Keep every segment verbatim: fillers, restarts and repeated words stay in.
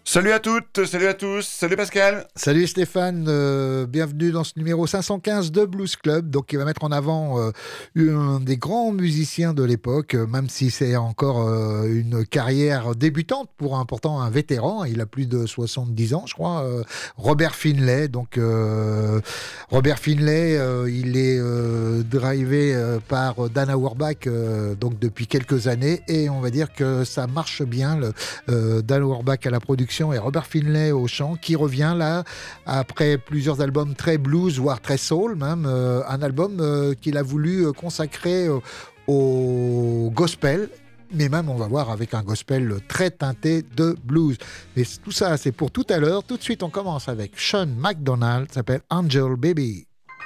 Salut à toutes, salut à tous, salut Pascal. Salut Stéphane, euh, bienvenue dans ce numéro cinq cent quinze de Blues Club, donc il va mettre en avant euh, un des grands musiciens de l'époque, euh, même si c'est encore euh, une carrière débutante pour un, pourtant un vétéran, il a plus de soixante-dix ans je crois, euh, Robert Finlay. Donc euh, Robert Finlay, euh, il est euh, drivé euh, par Dan Auerbach euh, donc depuis quelques années, et on va dire que ça marche bien, le, euh, Dan Auerbach à la production et Robert Finlay au chant, qui revient là après plusieurs albums très blues, voire très soul même, euh, un album euh, qu'il a voulu euh, consacrer euh, au gospel, mais même on va voir avec un gospel très teinté de blues. Mais tout ça c'est pour tout à l'heure. Tout de suite on commence avec Sean McDonald, ça s'appelle Angel Baby.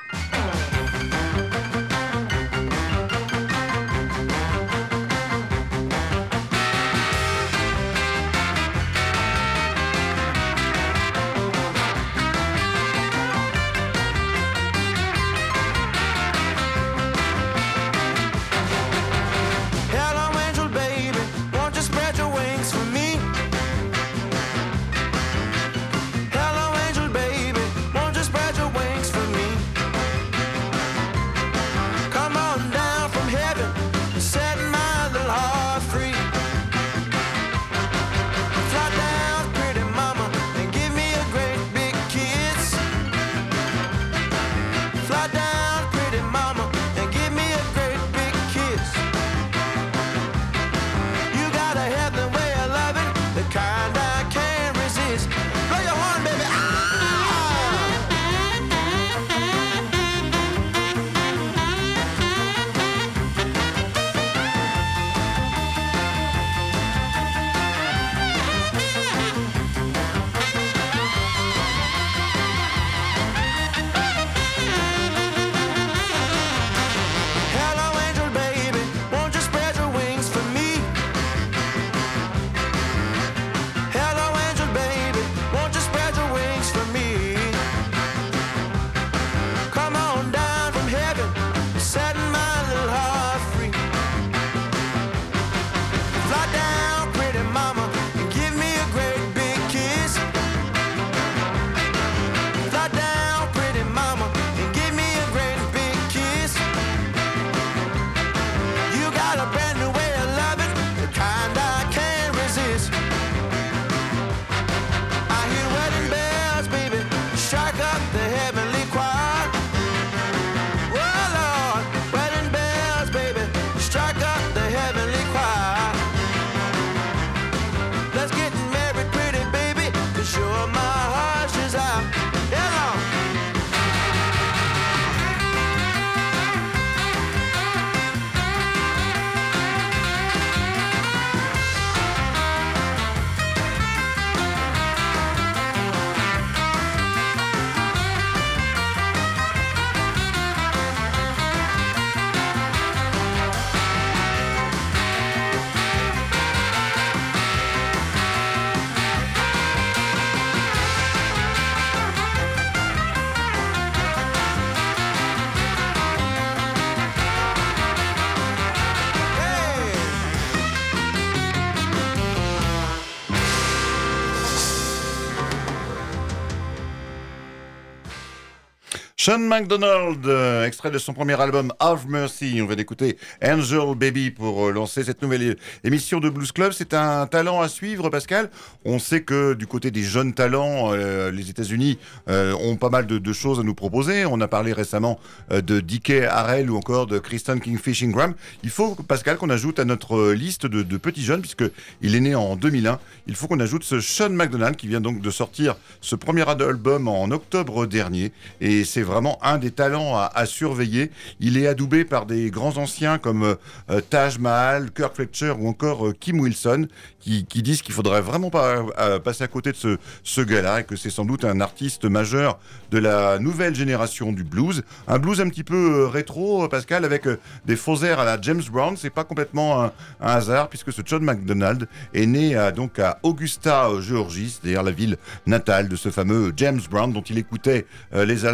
Sean McDonald, euh, extrait de son premier album Have Mercy. On vient d'écouter Angel Baby pour euh, lancer cette nouvelle émission de Blues Club. C'est un talent à suivre, Pascal. On sait que du côté des jeunes talents, euh, les États-Unis euh, ont pas mal de, de choses à nous proposer. On a parlé récemment euh, de D K Harrell ou encore de Kristen Kingfish Ingram. Il faut, Pascal, qu'on ajoute à notre liste de, de petits jeunes, puisqu'il est né en deux mille un. Il faut qu'on ajoute ce Sean McDonald qui vient donc de sortir ce premier album en octobre dernier. Et c'est vraiment un des talents à, à surveiller. Il est adoubé par des grands anciens comme euh, Taj Mahal, Kirk Fletcher ou encore euh, Kim Wilson, qui, qui disent qu'il faudrait vraiment pas euh, passer à côté de ce, ce gars-là, et que c'est sans doute un artiste majeur de la nouvelle génération du blues. Un blues un petit peu euh, rétro, Pascal, avec euh, des faux airs à la James Brown. C'est pas complètement un, un hasard, puisque ce Sean McDonald est né à, donc à Augusta, euh, Géorgie, c'est-à-dire la ville natale de ce fameux James Brown, dont il écoutait euh, les albums euh,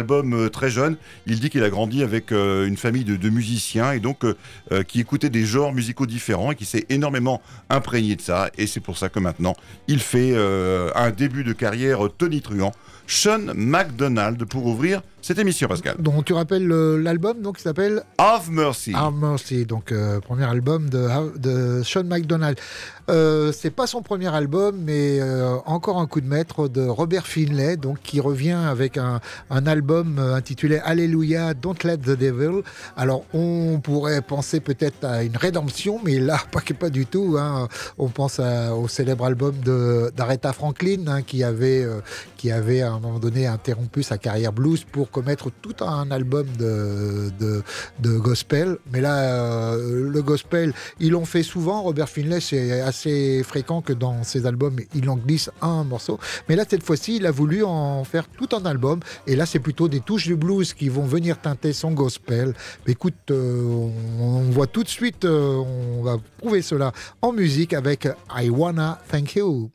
euh, très jeune, il dit qu'il a grandi avec euh, une famille de, de musiciens et donc euh, euh, qui écoutait des genres musicaux différents et qui s'est énormément imprégné de ça. Et c'est pour ça que maintenant, il fait euh, un début de carrière tonitruant. Sean McDonald pour ouvrir cette émission, Pascal. Donc tu rappelles euh, l'album donc, qui s'appelle Have Mercy. Have Mercy, donc euh, premier album de, de Sean McDonald. Euh, c'est pas son premier album, mais euh, encore un coup de maître de Robert Finlay, donc qui revient avec un, un album intitulé Alléluia, Don't Let the Devil. Alors on pourrait penser peut-être à une rédemption, mais là pas, pas du tout. Hein. On pense à, au célèbre album de, d'Aretha Franklin hein, qui avait euh, qui avait à un moment donné interrompu sa carrière blues pour commettre tout un album de, de, de gospel. Mais là, euh, le gospel, ils l'ont fait souvent. Robert Finlay, c'est assez fréquent que dans ses albums, il en glisse un morceau. Mais là, cette fois-ci, il a voulu en faire tout un album. Et là, c'est plutôt des touches de blues qui vont venir teinter son gospel. Mais écoute, euh, on, on voit tout de suite, euh, on va prouver cela en musique avec I Wanna Thank You.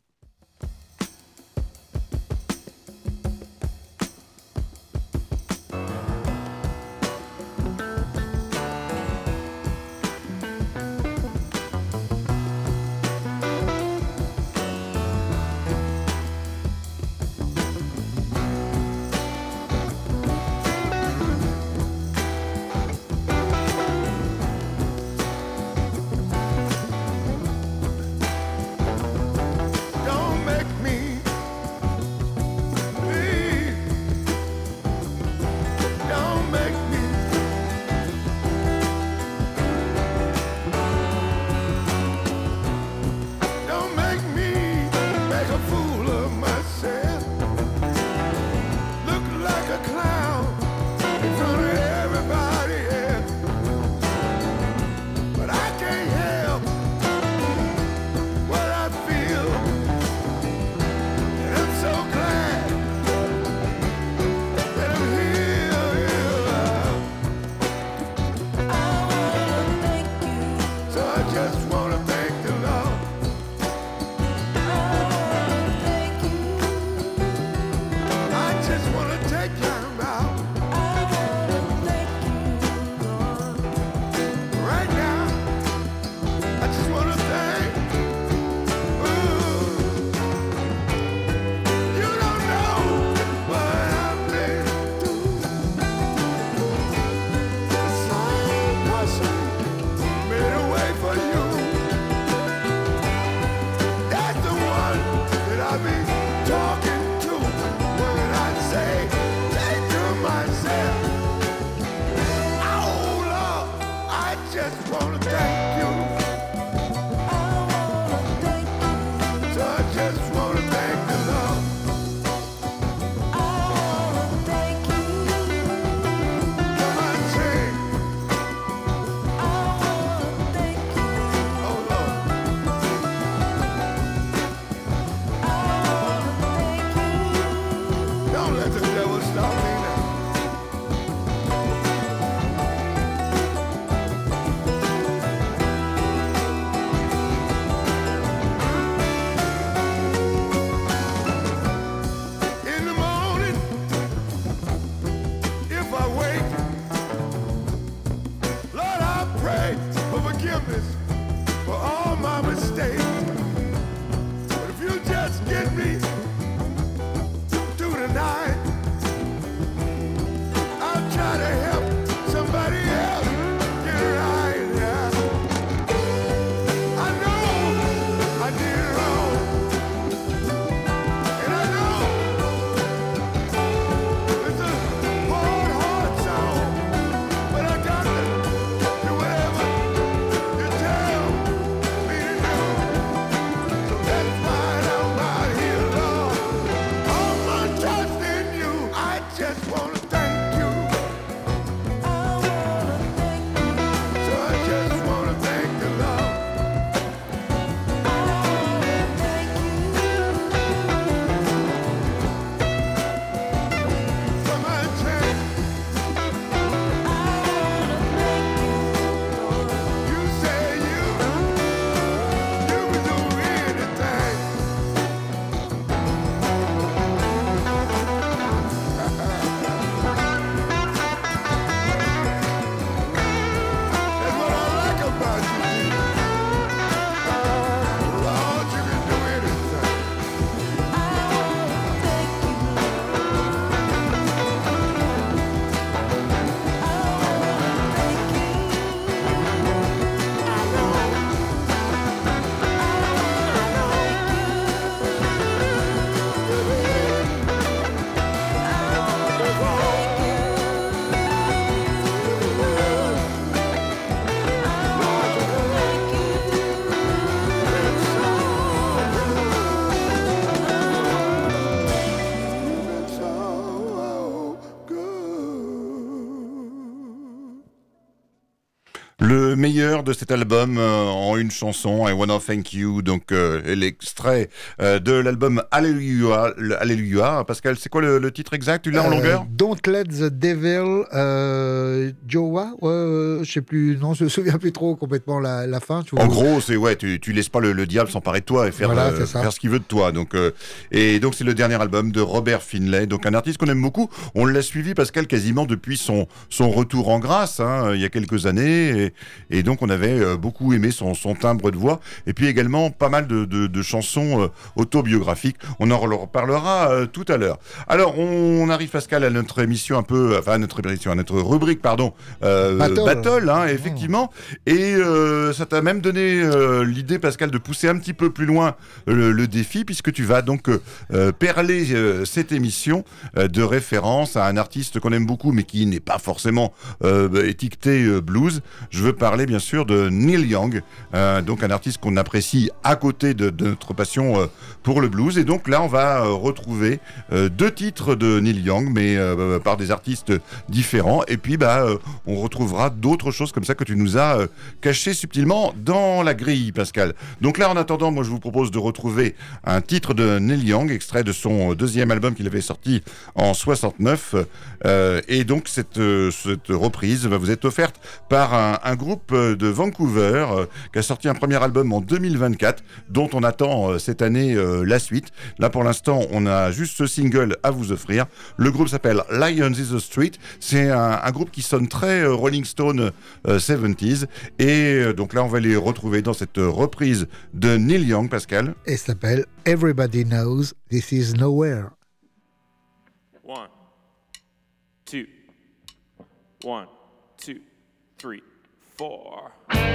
meilleur de cet album euh, en une chanson, I Wanna Thank You, donc euh, l'extrait euh, de l'album Alléluia. Alléluia. Pascal, c'est quoi le, le titre exact? Tu l'as en Euh, longueur? Don't Let the Devil, euh, Joa, ouais, euh, je sais plus, non, je me souviens plus trop complètement la, la fin. Tu vois. En gros, c'est ouais, tu, tu laisses pas le, le diable s'emparer de toi et faire, Voilà, euh, c'est ça. faire ce qu'il veut de toi. Donc, euh, et donc c'est le dernier album de Robert Finlay, donc un artiste qu'on aime beaucoup. On l'a suivi, Pascal, quasiment depuis son, son retour en grâce, hein, il y a quelques années, et, et donc on avait euh, beaucoup aimé son, son timbre de voix, et puis également pas mal de, de, de chansons euh, autobiographiques. On en reparlera euh, tout à l'heure. Alors, on arrive, Pascal, à notre émission un peu, enfin à notre émission, à notre rubrique, pardon, euh, Battle, battle, hein, effectivement. Et euh, ça t'a même donné euh, l'idée, Pascal, de pousser un petit peu plus loin le, le défi, puisque tu vas donc euh, perler euh, cette émission euh, de référence à un artiste qu'on aime beaucoup, mais qui n'est pas forcément euh, étiqueté euh, blues. Je veux parler, bien sûr, de Neil Young, euh, donc un artiste qu'on apprécie à côté de, de notre passion euh, pour le blues. Et donc là, on va euh, retrouver euh, deux titres de Neil Young, mais euh, par des artistes différents. Et puis, bah, euh, on retrouvera d'autres choses comme ça que tu nous as euh, cachées subtilement dans la grille, Pascal. Donc là, en attendant, moi, je vous propose de retrouver un titre de Neil Young, extrait de son deuxième album qu'il avait sorti en soixante-neuf. Euh, et donc, cette, euh, cette reprise va vous être offerte par un, un groupe de Vancouver euh, qui a sorti un premier album en deux mille vingt-quatre, dont on attend euh, cette année euh, la suite. Là, pour l'instant, on a juste ce single à vous offrir. Le groupe s'appelle Lions is the Street. C'est un, un groupe qui sonne très euh, Rolling Stone euh, soixante-dix. Et euh, donc là, on va les retrouver dans cette euh, reprise de Neil Young, Pascal. Et ça s'appelle Everybody Knows This Is Nowhere. One, two, one, two, three, four.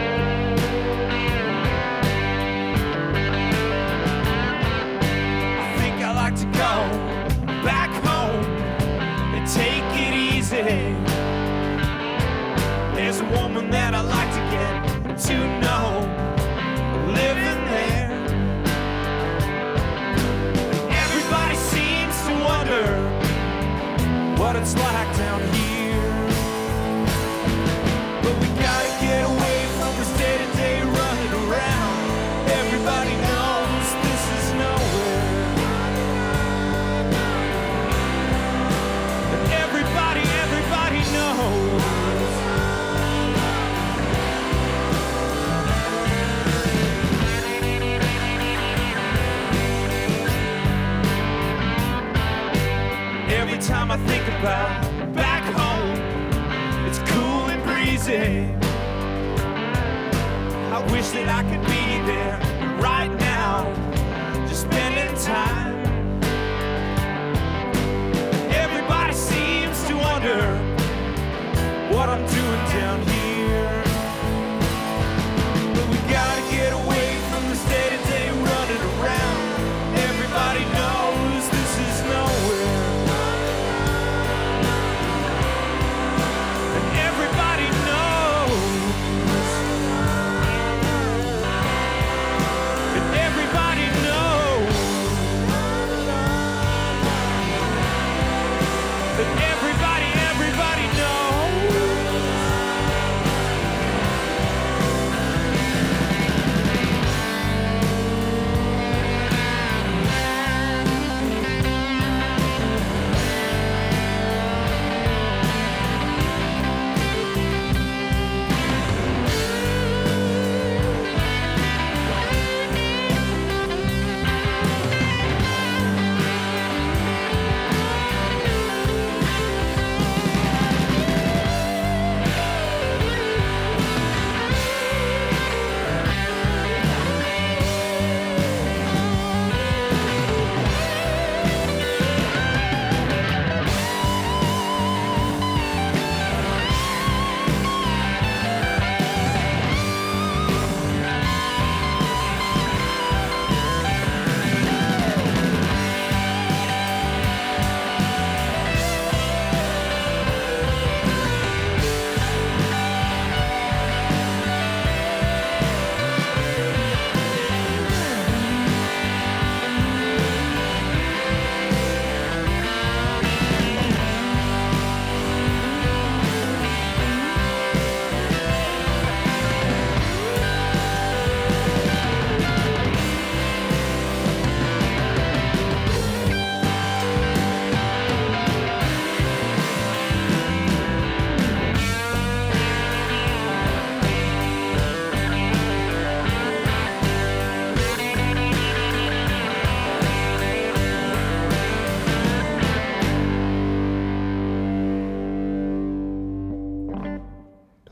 I think I like to go back home and take it easy. There's a woman that I like to get to know, living there. Everybody seems to wonder what it's like down here. But we gotta get away from this day-to-day running around. Everybody knows this is nowhere. And everybody, everybody knows. Every time I think about back home, it's cool and breezy. I wish that I could be there right now, just spending time. Everybody seems to wonder what I'm doing down here. But we gotta get away from this day-to-day running around. Everybody knows this is nowhere. Everybody knows. And everybody knows. And everybody, everybody knows.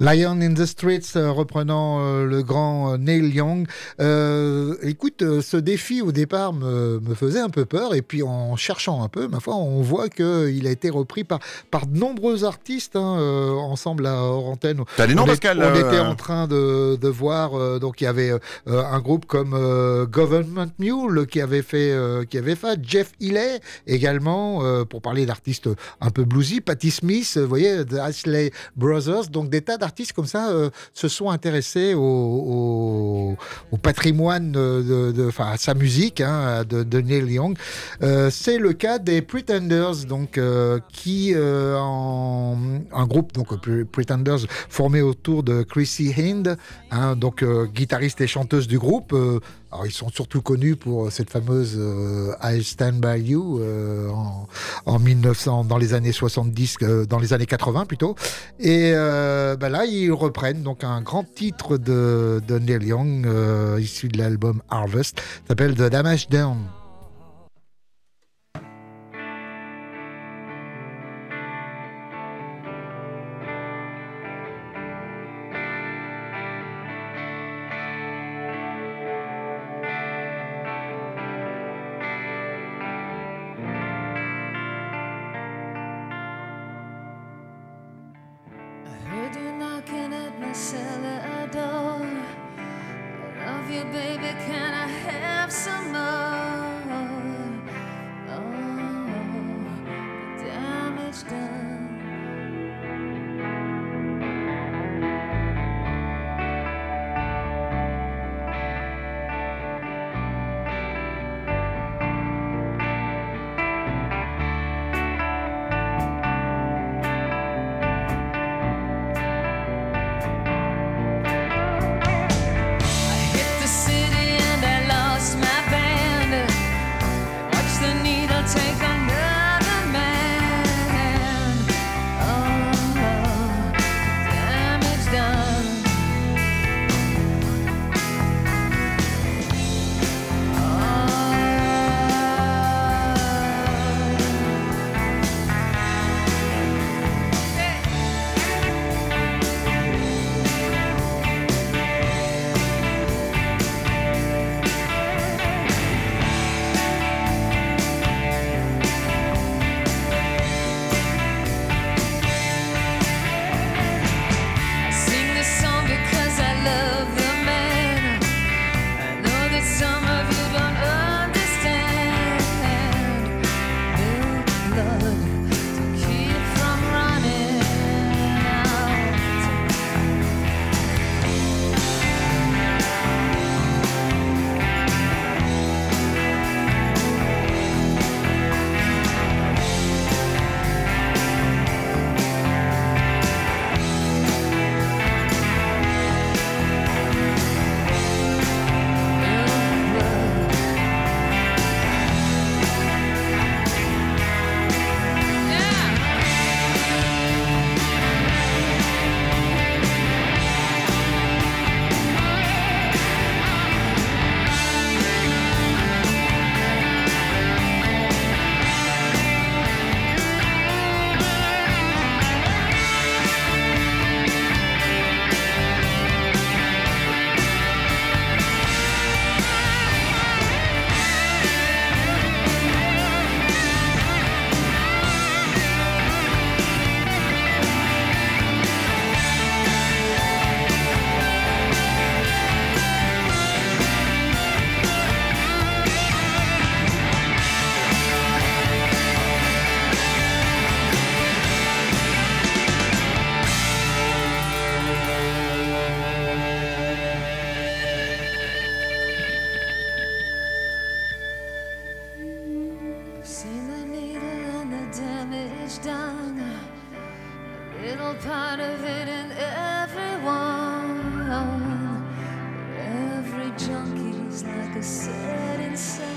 Lion in the Streets, euh, reprenant euh, le grand euh, Neil Young. Euh, écoute, euh, ce défi au départ me, me faisait un peu peur, et puis en cherchant un peu, ma foi, on voit qu'il a été repris par, par de nombreux artistes, hein, euh, ensemble à hors antenne. T'as des noms, on est- Pascal on euh, était en train de, de voir, euh, donc il y avait euh, un groupe comme euh, Government Mule qui avait fait, euh, qui avait fait Jeff Healey également, euh, pour parler d'artistes un peu bluesy, Patti Smith, vous voyez, The Ashley Brothers, donc des tas d'artistes comme ça euh, se sont intéressés au, au, au patrimoine de, de, enfin, à sa musique, hein, de, de Neil Young. Euh, c'est le cas des Pretenders, donc euh, qui euh, en un groupe, donc Pretenders, formé autour de Chrissy Hind, hein, donc euh, guitariste et chanteuse du groupe. Euh, alors ils sont surtout connus pour cette fameuse euh, I'll Stand By You euh, en, en mille neuf cents, dans les années soixante-dix, euh, dans les années quatre-vingts plutôt. Et euh, ben là ils reprennent donc un grand titre de, de Neil Young, euh, issu de l'album Harvest, s'appelle The Damage Done. I heard you knocking at my cellar door. I love you, baby. Can I have some more? Oh, the damage done. I hit the city and I lost my band. Watch the needle take another man. Oh, damage done. I sing this song because I love the man. I know that some of you don't understand. Milk blood to keep from running out. Milk blood. Yeah. I've seen the needle and the damage done. A little part of it in everyone. Every junkie's like a setting sun.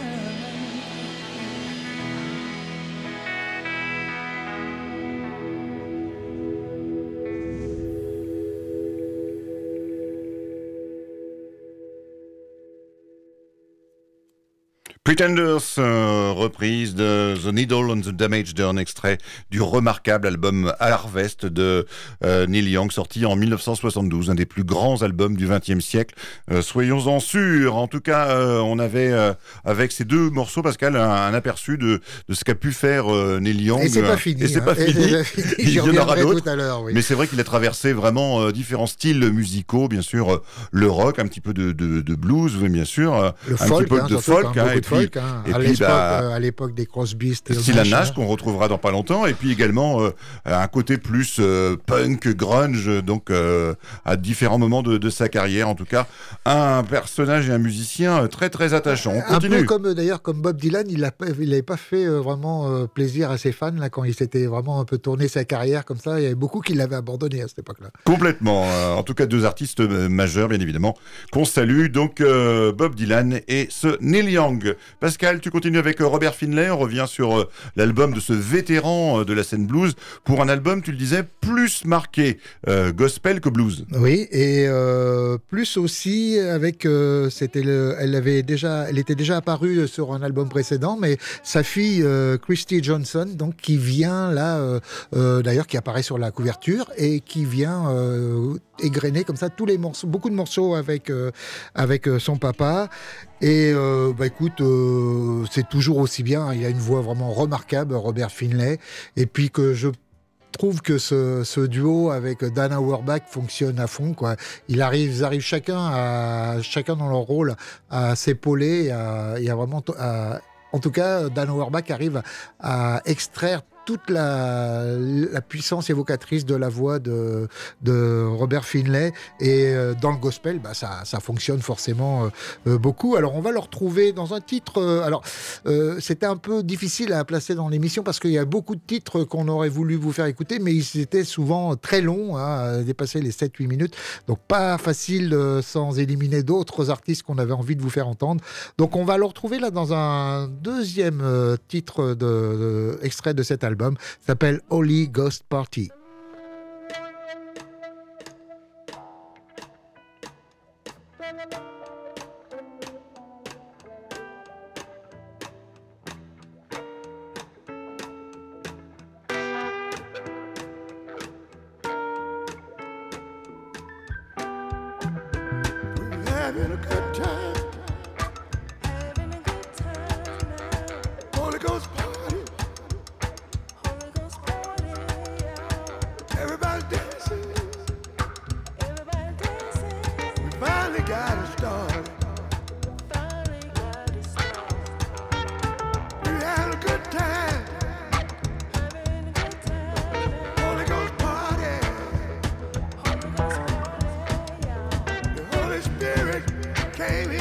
Pretenders, euh, reprise de The Needle and the Damage Done, extrait du remarquable album Harvest de euh, Neil Young, sorti en dix-neuf cent soixante-douze, un des plus grands albums du vingtième siècle. Euh, soyons-en sûrs. En tout cas, euh, on avait, euh, avec ces deux morceaux, Pascal, un, un aperçu de, de ce qu'a pu faire euh, Neil Young. Et c'est pas fini. Et c'est hein. pas Et fini. c'est pas fini. Il J'y y en aura reviendrai d'autres. tout à l'heure. Oui. Mais c'est vrai qu'il a traversé vraiment euh, différents styles musicaux, bien sûr, euh, le rock, un petit peu de, de, de blues, oui, bien sûr, euh, Le un folk, petit peu hein, de surtout, folk, hein, hein, beaucoup et de puis, folk, hein. et à puis, l'époque, bah, euh, à l'époque des Crosby, Stills, Style Nash, Nash hein. qu'on retrouvera dans pas longtemps, et puis également euh, un côté plus euh, punk, grunge, donc euh, à différents moments de, de sa carrière. En tout cas, un personnage et un musicien très très attachant. On Un continue. peu comme euh, d'ailleurs comme Bob Dylan, il n'avait pas fait euh, vraiment euh, plaisir à ses fans là quand il s'était vraiment un peu tourné sa carrière comme ça. Il y avait beaucoup qui l'avaient abandonné à cette époque-là. Complètement. Euh, en tout cas, deux artistes euh, majeurs, bien évidemment, qu'on salue. Donc, euh, Bob Dylan et ce Neil Young. Pascal, tu continues avec euh, Robert Finlay. On revient sur euh, l'album de ce vétéran euh, de la scène blues. Pour un album, tu le disais, plus marqué euh, gospel que blues. Oui, et euh, plus aussi avec, euh, c'était le, elle avait déjà, elle était déjà apparue sur un album précédent, mais sa fille euh, Christy Johnson, donc qui vient là, euh, euh, d'ailleurs qui apparaît sur la couverture et qui vient euh, égrener comme ça tous les morceaux, beaucoup de morceaux avec euh, avec euh, son papa. Et euh, bah écoute, euh, c'est toujours aussi bien. Il a une voix vraiment remarquable, Robert Finlay, et puis que je trouve que ce, ce duo avec Dan Auerbach fonctionne à fond, quoi. Il arrive, ils arrivent chacun à chacun dans leur rôle à s'épauler, et à, et à vraiment, à, en tout cas, Dan Auerbach arrive à, à extraire toute la, la puissance évocatrice de la voix de, de Robert Finlay, et euh, dans le gospel, bah, ça, ça fonctionne forcément euh, euh, beaucoup. Alors on va le retrouver dans un titre, euh, alors euh, c'était un peu difficile à placer dans l'émission parce qu'il y a beaucoup de titres qu'on aurait voulu vous faire écouter, mais ils étaient souvent très longs, hein, dépassaient les sept huit minutes, donc pas facile euh, sans éliminer d'autres artistes qu'on avait envie de vous faire entendre. Donc on va le retrouver là dans un deuxième euh, titre de, de, extrait de cet album. Ça s'appelle Holy Ghost Party. Having a good time. Having a good time now. Holy Ghost party. Holy Ghost party, yeah. Everybody dancing. Everybody dancing. We finally got it started. Finally got it started. We had a good time. Having a good time now. Holy Ghost party. Holy Ghost party, yeah. The Holy Spirit came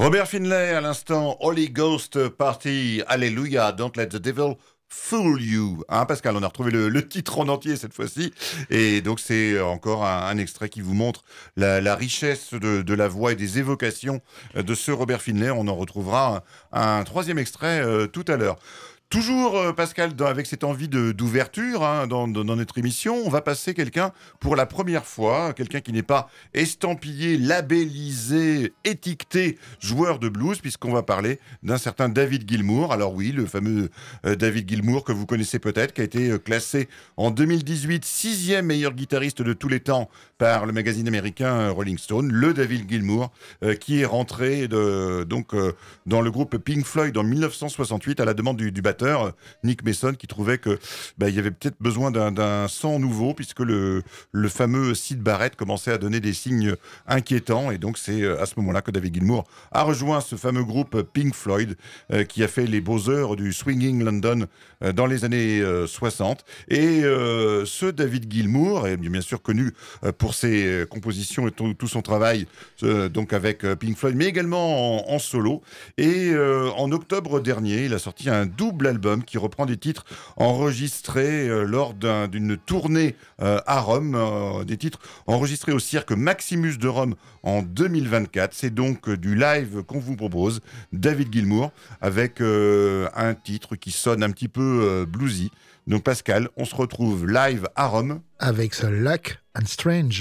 Robert Finlay à l'instant, Holy Ghost Party, Alléluia, Don't Let the Devil Fool You. Hein, Pascal, on a retrouvé le, le titre en entier cette fois-ci. Et donc, c'est encore un, un extrait qui vous montre la, la richesse de, de la voix et des évocations de ce Robert Finlay. On en retrouvera un, un troisième extrait euh, tout à l'heure. Toujours, euh, Pascal, dans, avec cette envie de, d'ouverture hein, dans, dans, dans notre émission, on va passer quelqu'un pour la première fois, quelqu'un qui n'est pas estampillé, labellisé, étiqueté joueur de blues, puisqu'on va parler d'un certain David Gilmour. Alors oui, le fameux euh, David Gilmour que vous connaissez peut-être, qui a été euh, classé en deux mille dix-huit sixième meilleur guitariste de tous les temps par le magazine américain Rolling Stone, le David Gilmour, euh, qui est rentré de, donc, euh, dans le groupe Pink Floyd en dix-neuf cent soixante-huit à la demande du, du batteur Nick Mason, qui trouvait que bah, il y avait peut-être besoin d'un, d'un sang nouveau, puisque le, le fameux Syd Barrett commençait à donner des signes inquiétants, et donc c'est à ce moment-là que David Gilmour a rejoint ce fameux groupe Pink Floyd, euh, qui a fait les beaux heures du swinging London euh, dans les années euh, soixante. Et euh, ce David Gilmour est bien sûr connu euh, pour ses compositions et tout, tout son travail euh, donc avec euh, Pink Floyd, mais également en, en solo. Et euh, en octobre dernier, il a sorti un double album qui reprend des titres enregistrés euh, lors d'un, d'une tournée euh, à Rome, euh, des titres enregistrés au cirque Maximus de Rome en deux mille vingt-quatre. C'est donc euh, du live qu'on vous propose, David Gilmour, avec euh, un titre qui sonne un petit peu euh, bluesy. Donc Pascal, on se retrouve live à Rome avec ce Luck and Strange.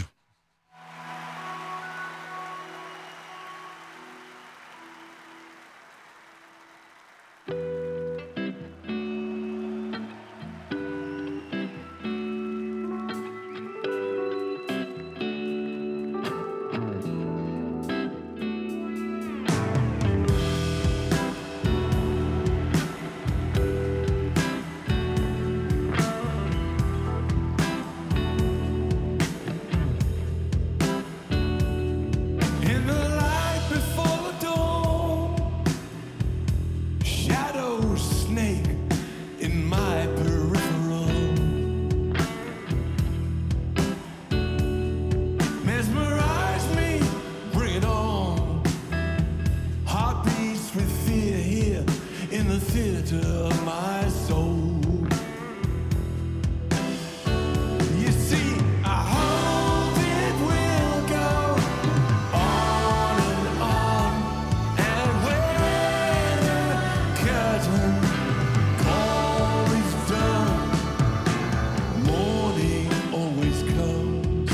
In the light before the dawn, shadow snake in my peripheral, mesmerize me, bring it on. Heartbeats with fear here in the theater of my soul. You see, I hope it will go on and on, and when the curtain call is done, morning always comes.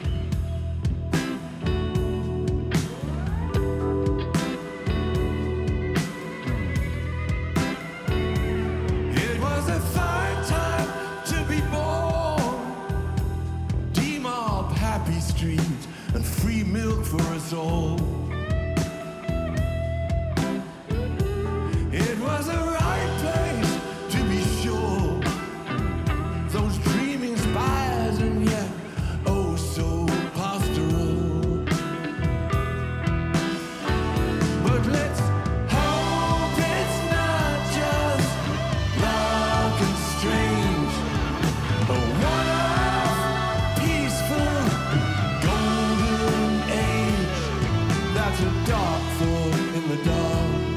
It was a fine time to be born. D-Mob, happy street, and free milk for us all. It was a right place to be sure. Those dreaming spires and yet oh so pastoral. But let's hope it's not just luck and strange, a one-off peaceful golden age. That's a dark thought in the dark.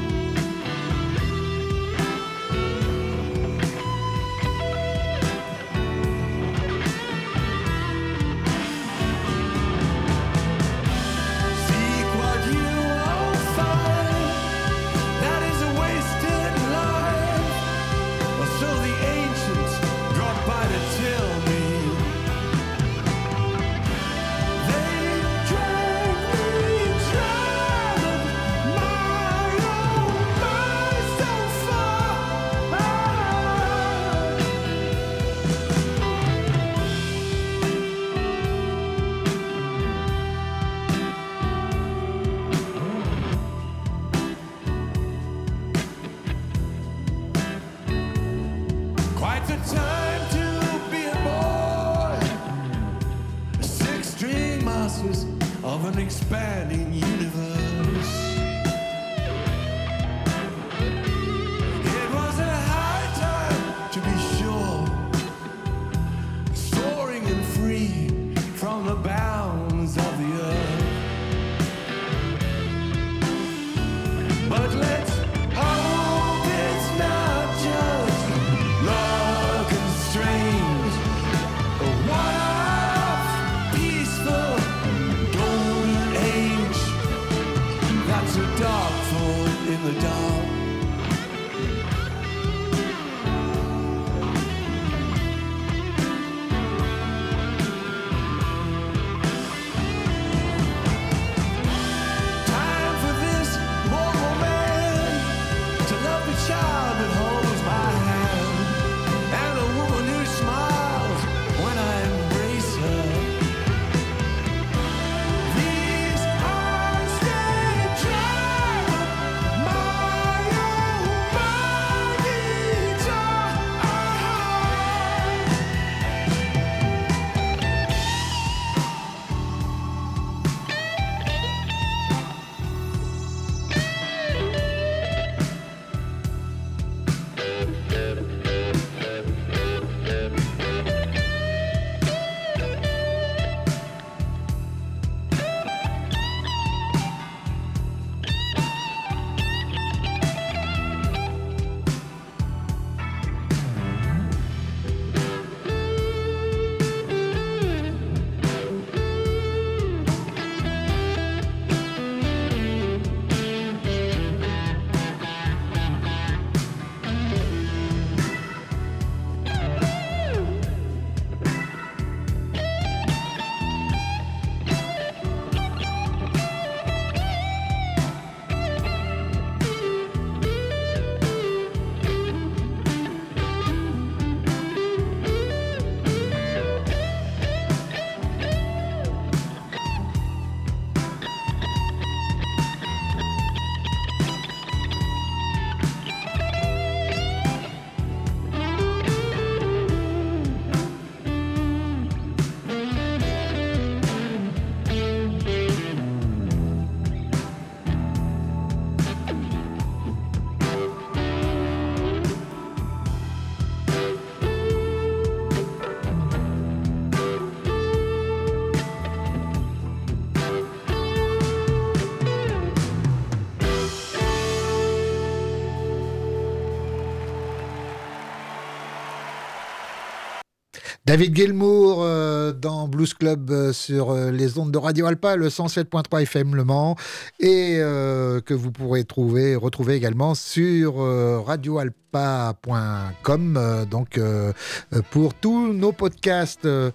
Seek what you will find. That is a wasted life. Or so the ancients dropped by to tell me. They drag me, traveled my own mind so far. Quite the time to be a boy. Six-string masters of an expanding universe. It was a high time to be sure, soaring and free from the bounds of the earth. the child that holds my hand, and the woman who smiles when I embrace her. These eyes stay dry, my almighty child. David Gilmour euh, dans Blues Club euh, sur euh, les ondes de Radio Alpa, le cent sept point trois F M Le Mans, et euh, que vous pourrez trouver, retrouver également sur euh, radio alpa point com, euh, donc euh, pour tous nos podcasts. Euh,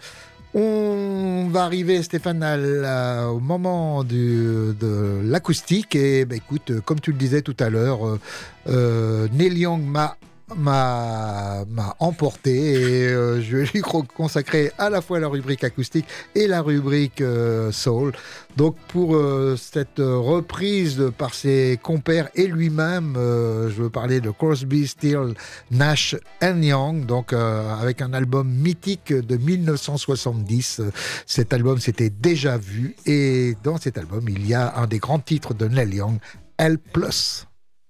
On va arriver, Stéphane, à la- au moment du- de l'acoustique. Et bah, écoute, euh, comme tu le disais tout à l'heure, euh, euh, Neil Young m'a m'a m'a emporté et euh, je vais lui consacrer à la fois la rubrique acoustique et la rubrique euh, soul. Donc pour euh, cette reprise par ses compères et lui-même, euh, je veux parler de Crosby, Stills, Nash and Young, donc euh, avec un album mythique de mille neuf cent soixante-dix. Cet album s'était déjà vu et dans cet album il y a un des grands titres de Neil Young, L plus.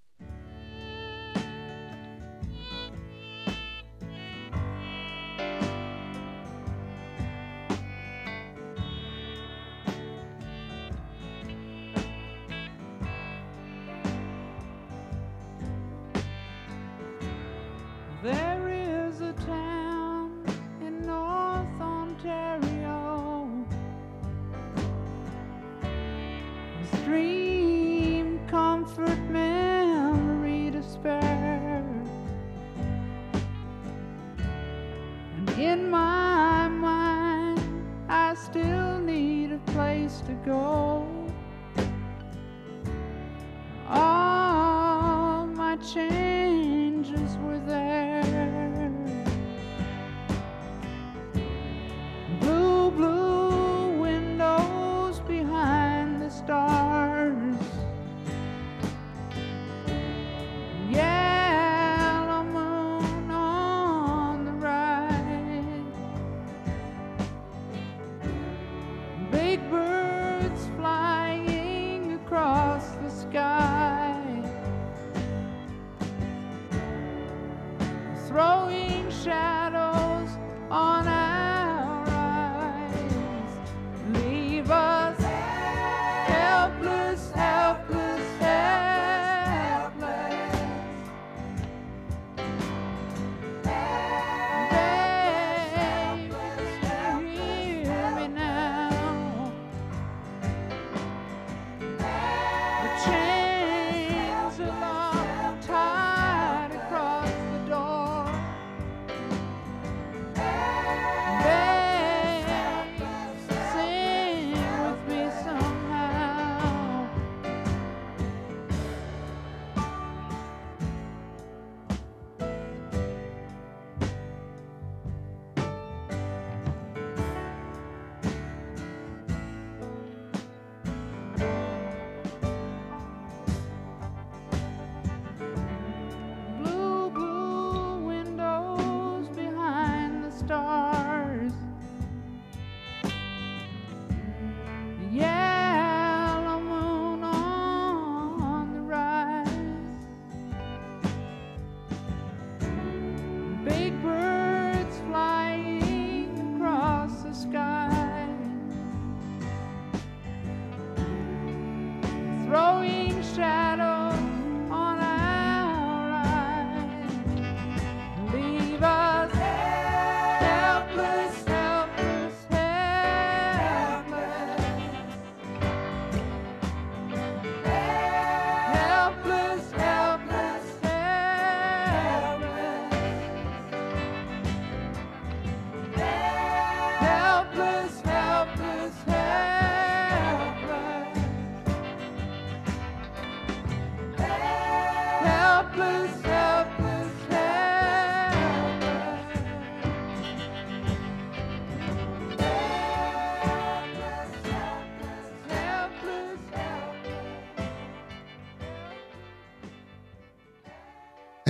There is a town in North Ontario, a stream, comfort, memory to spare. And in my mind, I still need a place to go. All my changes were there. Blue, blue windows behind the stars. Yellow moon on the right. Big birds flying across the sky. Throwing shadows on our eyes. Leave us helpless, helpless, helpless. Baby, hear me now. The chains are locked tight across the door.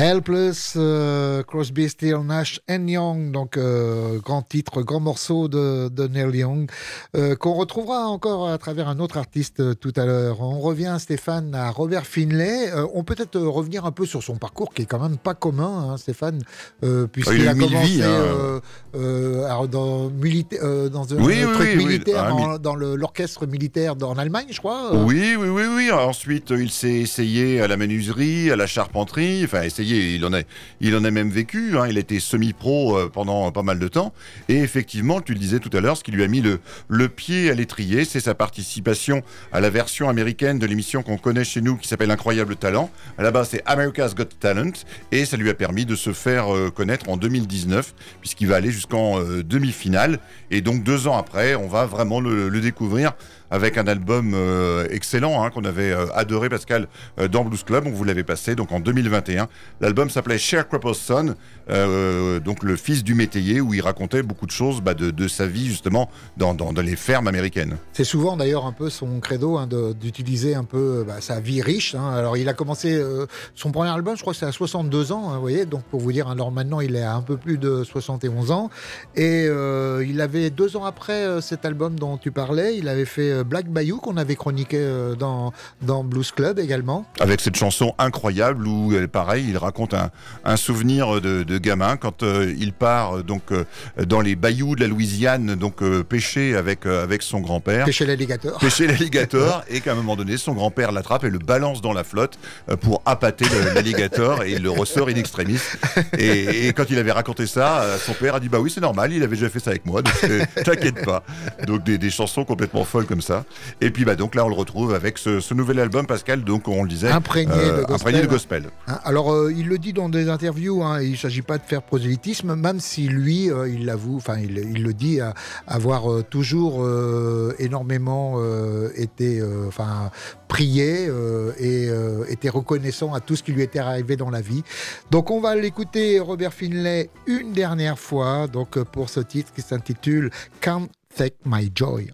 Helpless, euh, Crosby, Stills, Nash and Young, donc euh, grand titre, grand morceau de, de Neil Young, euh, qu'on retrouvera encore à travers un autre artiste euh, tout à l'heure. On revient, Stéphane, à Robert Finlay. Euh, on peut peut-être euh, revenir un peu sur son parcours, qui est quand même pas commun, hein, Stéphane, euh, puisqu'il Il a a eu mille commencé vies, hein. euh, euh, alors dans, milita- euh, dans un Oui, oui, truc oui, oui. militaire, Ah, en- dans le- l'orchestre militaire en Allemagne, je crois. euh. Oui, oui, oui, oui. Ensuite, il s'est essayé à la menuiserie, à la charpenterie. Enfin, essayé, il en a, il en a même vécu. Hein. Il a été semi-pro euh, pendant pas mal de temps. Et effectivement, tu le disais tout à l'heure, ce qui lui a mis le, le pied à l'étrier, c'est sa participation à la version américaine de l'émission qu'on connaît chez nous, qui s'appelle Incroyable Talent. À la base, c'est America's Got Talent. Et ça lui a permis de se faire euh, connaître en deux mille dix-neuf, puisqu'il va aller jusqu'en euh, demi-finale. Et donc, deux ans après, on va vraiment le, le découvrir avec un album euh, excellent hein, qu'on avait euh, adoré, Pascal, euh, dans Blues Club. On vous l'avait passé donc en deux mille vingt et un. L'album s'appelait Sharecropper's Son, euh, donc le fils du métayer, où il racontait beaucoup de choses bah, de, de sa vie justement dans, dans, dans les fermes américaines. C'est souvent d'ailleurs un peu son credo hein, de- d'utiliser un peu bah, sa vie riche. Hein. Alors il a commencé euh, son premier album, je crois que c'est à soixante-deux ans, hein, vous voyez. Donc pour vous dire, alors maintenant il est à un peu plus de soixante et onze ans. Et euh, il avait deux ans après euh, cet album dont tu parlais, il avait fait euh, Black Bayou qu'on avait chroniqué euh, dans, dans Blues Club également. Avec cette chanson incroyable où, euh, pareil, il raconte un, un souvenir de, de gamin quand euh, il part euh, donc euh, dans les bayous de la Louisiane, donc euh, pêcher avec euh, avec son grand-père. Pêcher l'alligator. Pêcher l'alligator et qu'à un moment donné, son grand-père l'attrape et le balance dans la flotte euh, pour appâter le- l'alligator et il le ressort in extremis. Et, et quand il avait raconté ça, euh, son père a dit bah oui c'est normal, il avait déjà fait ça avec moi, donc euh, t'inquiète pas. Donc des, des chansons complètement folles comme ça. Et puis bah donc là on le retrouve avec ce, ce nouvel album, Pascal, donc on le disait, Imprégné de gospel. imprégné de gospel. Hein, alors, euh, il le dit dans des interviews, hein, il ne s'agit pas de faire prosélytisme, même si lui, euh, il l'avoue, enfin, il, il le dit, à- avoir euh, toujours euh, énormément euh, été, euh, enfin, prié euh, et euh, était reconnaissant à tout ce qui lui était arrivé dans la vie. Donc, on va l'écouter, Robert Finlay, une dernière fois, donc euh, pour ce titre qui s'intitule Can't Take My Joy.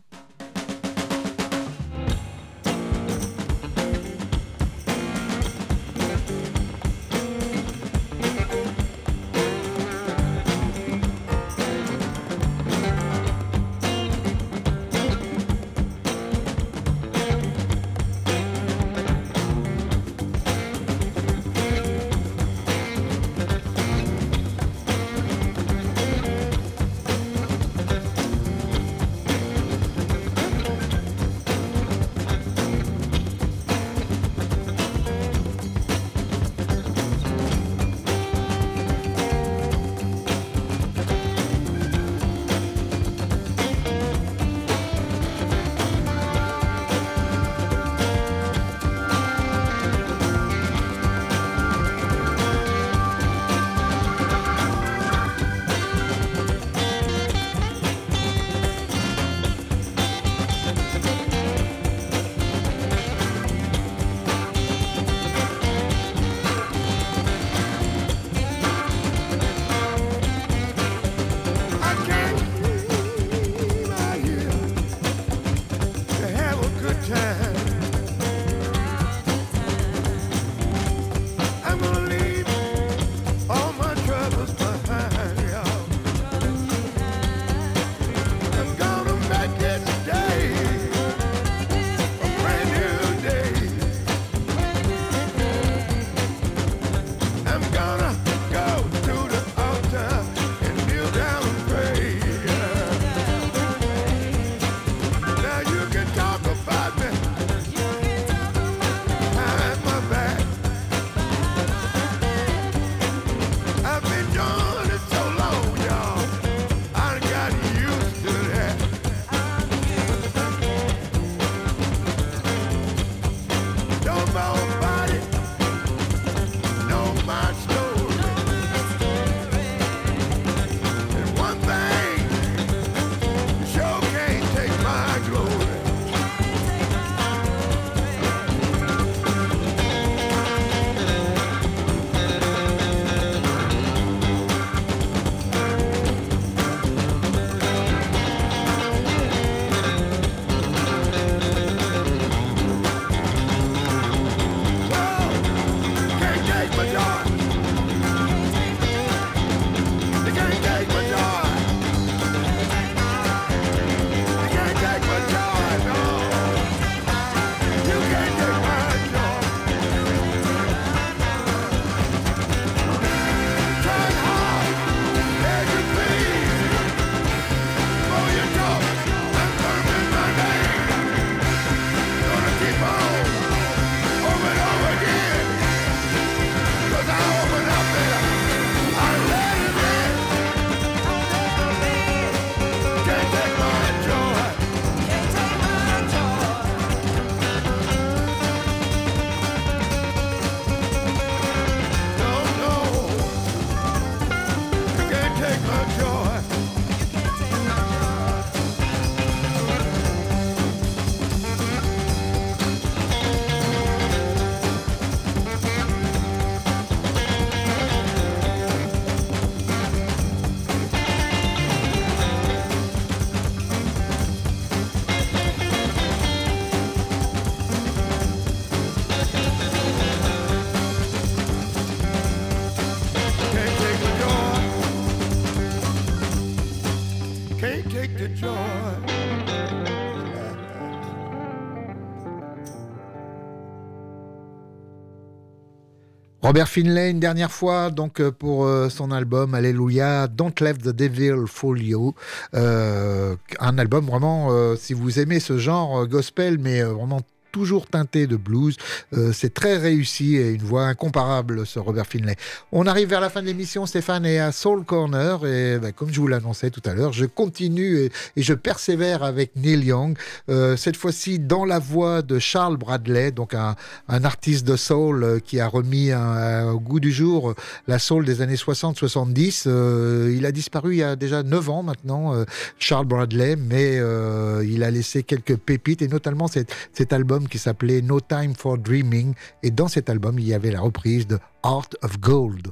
Robert Finlay, une dernière fois, donc euh, pour euh, son album Alléluia, Don't Let the Devil Fool You. Euh, un album vraiment, euh, si vous aimez ce genre euh, gospel, mais euh, vraiment toujours teinté de blues. Euh, c'est très réussi et une voix incomparable, ce Robert Finlay. On arrive vers la fin de l'émission, Stéphane est à Soul Corner et bah, comme je vous l'annonçais tout à l'heure, je continue et, et je persévère avec Neil Young, euh, cette fois-ci dans la voix de Charles Bradley, donc un, un artiste de soul euh, qui a remis un, un, au goût du jour euh, la soul des années soixante soixante-dix. Euh, il a disparu il y a déjà neuf ans maintenant, euh, Charles Bradley, mais euh, il a laissé quelques pépites et notamment cet, cet album qui s'appelait No Time for Dreaming, et dans cet album il y avait la reprise de Heart of Gold.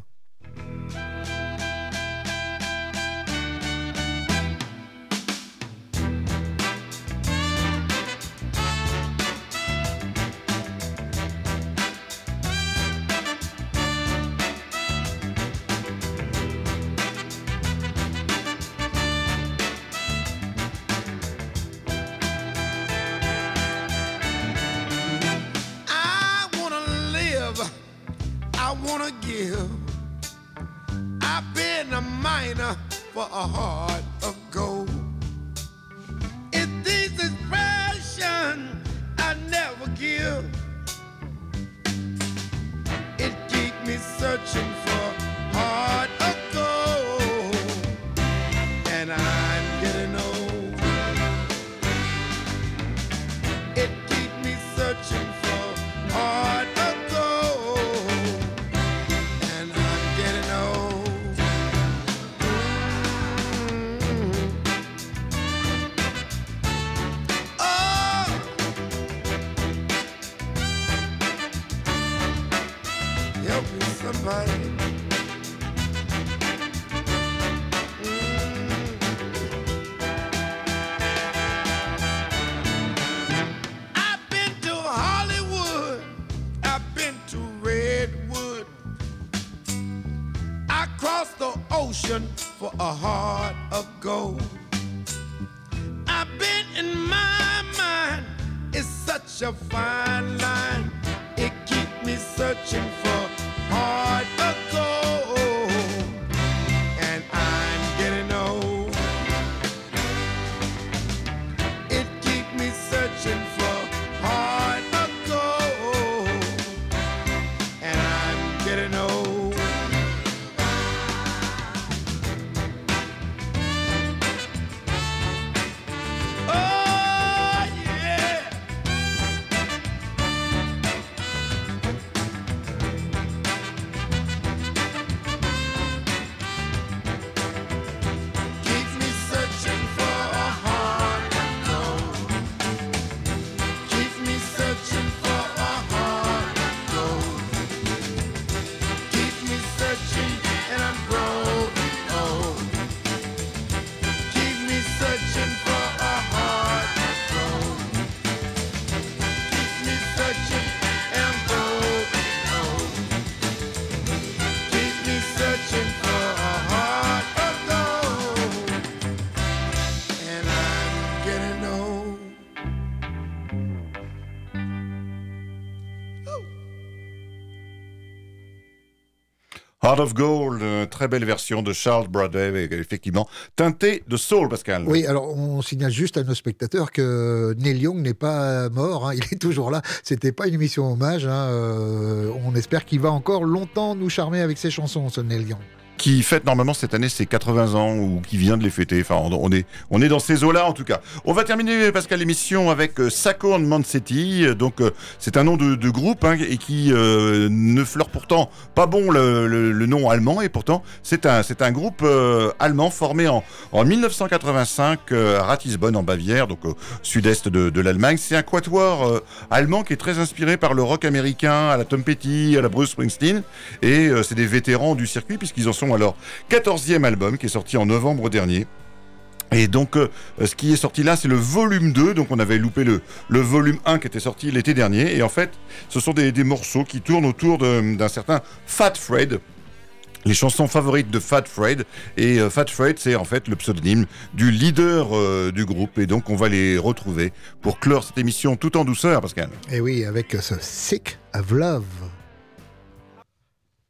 I wanna live, I wanna give. I've been a miner for a heart of gold. It's this expression I never give. It keep me searching for heart of gold, and I'm getting old. It keep me searching for heart of gold, and I'm getting old. Mm. Oh, help me, somebody. Mm. I've been to Hollywood, I've been to Redwood. I crossed the ocean for a heart of gold. I've been in my mind, it's such a fine line. It keeps me searching for heart of gold, and I'm getting old. It keeps me searching for heart of gold, and I'm getting old. Oh yeah. Keeps me searching for a heart of gold. Keeps me searching for a heart of gold. Keeps me searching and I'm growing old. Keeps me searching for a heart of gold. Keeps me searching and I'm growing old. Keeps me searching for a heart of gold, and I'm getting old. Heart of Gold, euh, très belle version de Charles Bradley, effectivement, teintée de soul, Pascal. Oui, alors on signale juste à nos spectateurs que Neil Young n'est pas mort, hein, il est toujours là. C'était pas une émission hommage. Hein, euh, on espère qu'il va encore longtemps nous charmer avec ses chansons, ce Neil Young. Qui fête normalement cette année ses quatre-vingts ans ou qui vient de les fêter. Enfin, on on est, on est dans ces eaux-là en tout cas. On va terminer, Pascal, l'émission avec euh, Sacco and Mancetti. Donc, euh, c'est un nom de, de groupe hein, et qui euh, ne fleure pourtant pas bon le, le, le nom allemand. Et pourtant, c'est un, c'est un groupe euh, allemand formé en, en dix-neuf cent quatre-vingt-cinq euh, à Ratisbonne en Bavière, donc au sud-est de, de l'Allemagne. C'est un quatuor euh, allemand qui est très inspiré par le rock américain, à la Tom Petty, à la Bruce Springsteen. Et euh, c'est des vétérans du circuit puisqu'ils en sont à leur quatorzième album qui est sorti en novembre dernier. Et donc, euh, ce qui est sorti là, c'est le volume deux. Donc, on avait loupé le, le volume un qui était sorti l'été dernier. Et en fait, ce sont des, des morceaux qui tournent autour de, d'un certain Fat Fred. Les chansons favorites de Fat Fred. Et euh, Fat Fred, c'est en fait le pseudonyme du leader euh, du groupe. Et donc, on va les retrouver pour clore cette émission tout en douceur, Pascal. Et oui, avec ce Sick of Love.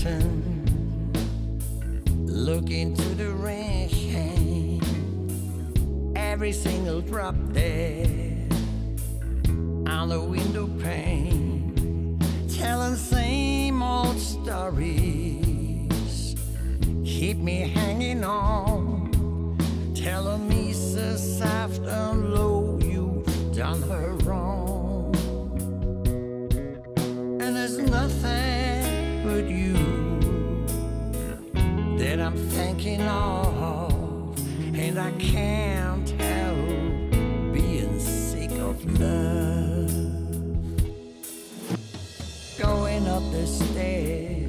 mountain, look into the rain, every single drop there on the window pane, telling same old stories, keep me hanging on, telling me so soft and low you've done her wrong. And there's nothing but you that I'm thinking of, and I can't help being sick of love. Going up the stairs,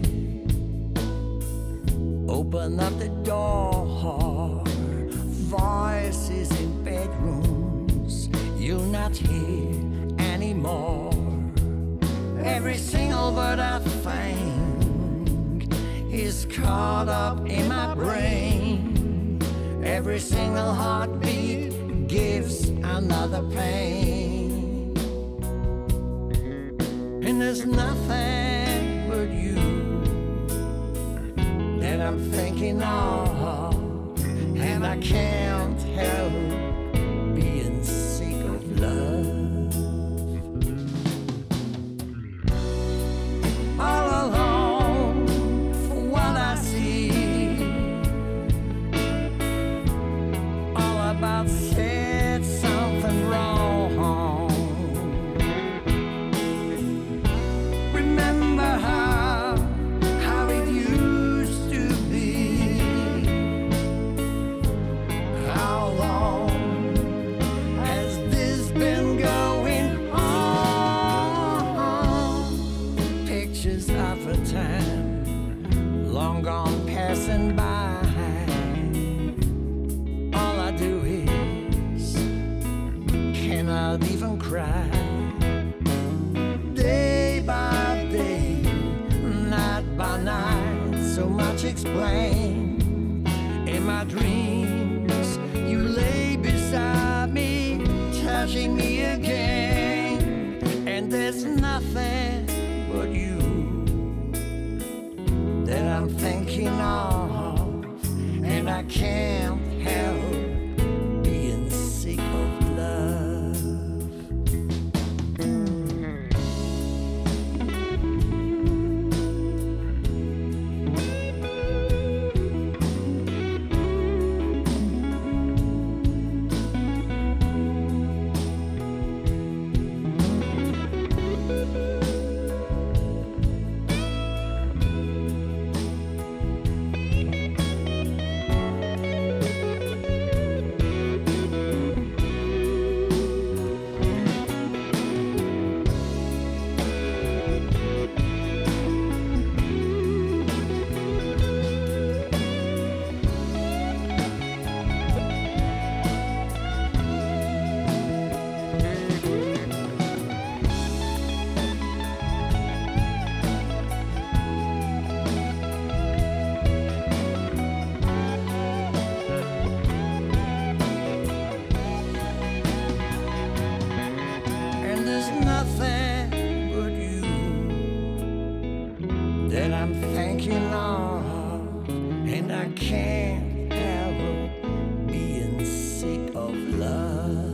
open up the door, voices in bedrooms, you'll not hear anymore. Every single word I think is caught up in my brain. Every single heartbeat gives another pain. And there's nothing but you that I'm thinking of, and I can't help being sick of love. All alone for what I see, all about said something wrong. Remember how, how it used to be. How long has this been going on? Pictures of a time long gone passing by. All I do is cannot even cry. Day by day, night by night, so much explain. In my dreams, you lay beside me, touching me again. And there's nothing but you that I'm thinking of, and I can't help being sick of love. And there's nothing but you that I'm thinking of, and I can't help being sick of love.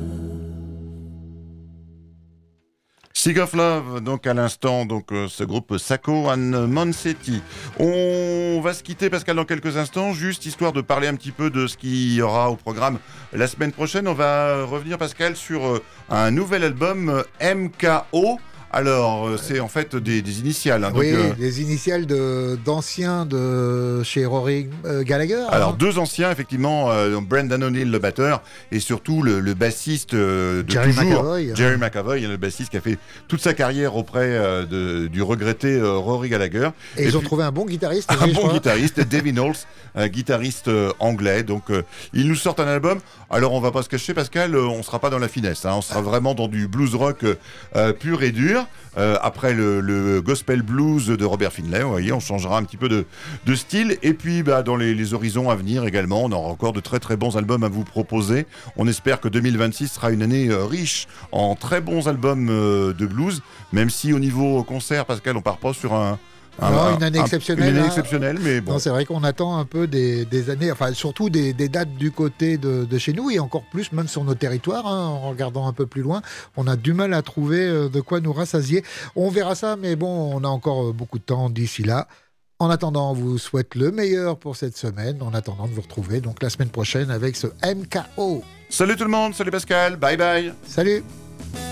Sick of Love, donc à l'instant, donc euh, ce groupe Sacco and Monsetti. On va se quitter, Pascal, dans quelques instants, juste histoire de parler un petit peu de ce qu'il y aura au programme la semaine prochaine. On va revenir, Pascal, sur euh, un nouvel album euh, M K O. Alors, euh, c'est en fait des, des initiales. Hein, donc, Oui, euh, les initiales de, d'anciens de chez Rory euh, Gallagher. alors, hein. deux anciens, effectivement, euh, Brendan O'Neill, le batteur, et surtout le, le bassiste euh, de Jerry toujours, McAvoy. Jerry McAvoy, le bassiste qui a fait toute sa carrière auprès euh, de, du regretté euh, Rory Gallagher. Et, Et ils ont puis- trouvé un bon guitariste. Un aussi, je bon crois. guitariste, David Knowles, un guitariste euh, anglais. Donc, euh, ils nous sortent un album. Alors, on va pas se cacher, Pascal, euh, on sera pas dans la finesse. Hein, on sera vraiment dans du blues rock euh, euh, pur et dur. Euh, après le, le gospel blues de Robert Finlay, vous voyez, on changera un petit peu de, de style. Et puis, bah, dans les, les horizons à venir également, on aura encore de très très bons albums à vous proposer. On espère que deux mille vingt-six sera une année euh, riche en très bons albums euh, de blues, même si au niveau concert, Pascal, on part pas sur un Un- Non, un- une année un- exceptionnelle, Une année hein. exceptionnelle, mais bon. Non, c'est vrai qu'on attend un peu des, des années, enfin surtout des, des dates du côté de, de chez nous et encore plus même sur nos territoires, hein, en regardant un peu plus loin, on a du mal à trouver euh, de quoi nous rassasier. On verra ça, mais bon, on a encore euh, beaucoup de temps d'ici là. En attendant, on vous souhaite le meilleur pour cette semaine, en attendant de vous retrouver donc la semaine prochaine avec ce M K O. Salut tout le monde, salut Pascal, bye bye. Salut!